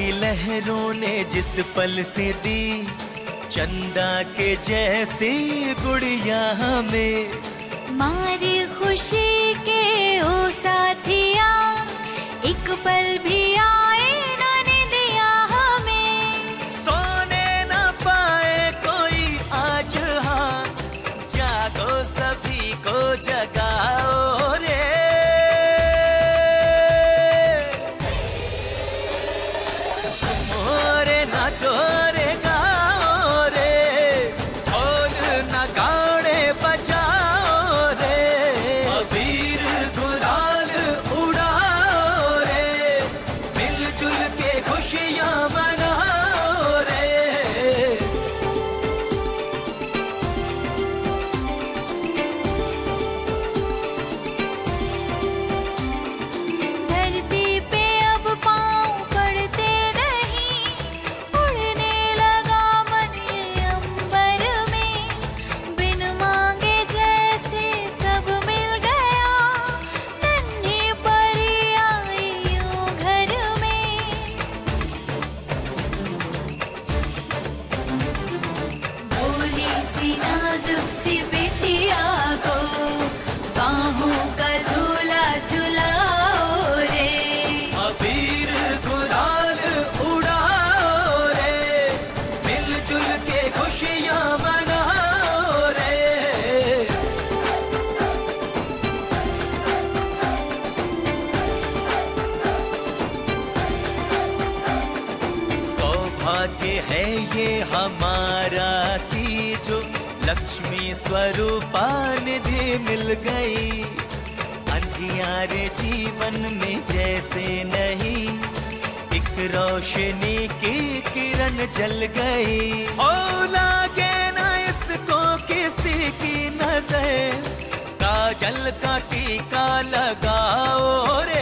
की लहरों ने जिस पल से दी चंदा के जैसी गुड़िया हमें, मारी खुशी के ओ साथिया एक पल भी आए ना निदिया हमें। सोने ना पाए कोई आज, हाँ जागो सभी को जगाओ रे। मोरे नाचो रे गाओ रे, ढोल नगाड़े बजाओ रे, अबीर गुलाल उड़ाओ रे, मिलजुल के खुशियाँ मनाओ रे। धरती पे अब पाँव पड़ते नहीं, उड़ने लगा मन ये अंबर में, बिन मांगे जैसे सब मिल गया, नन्ही परी आई यूं घर में। भोली सी नाजुक सी बिटिया को बाहों का झूला झुलाओ रे, अबीर गुलाल उड़ाओ रे, मिलजुल के खुशियाँ मनाओ रे। सौभाग्य है ये हमारा कि जो लक्ष्मी स्वरूपा निधि मिल गई, अंधियारे जीवन में जैसे नहीं एक रोशनी की किरण जल गई। हो लागे ना इसको किसी की नजर, काजल का टीका लगाओ रे।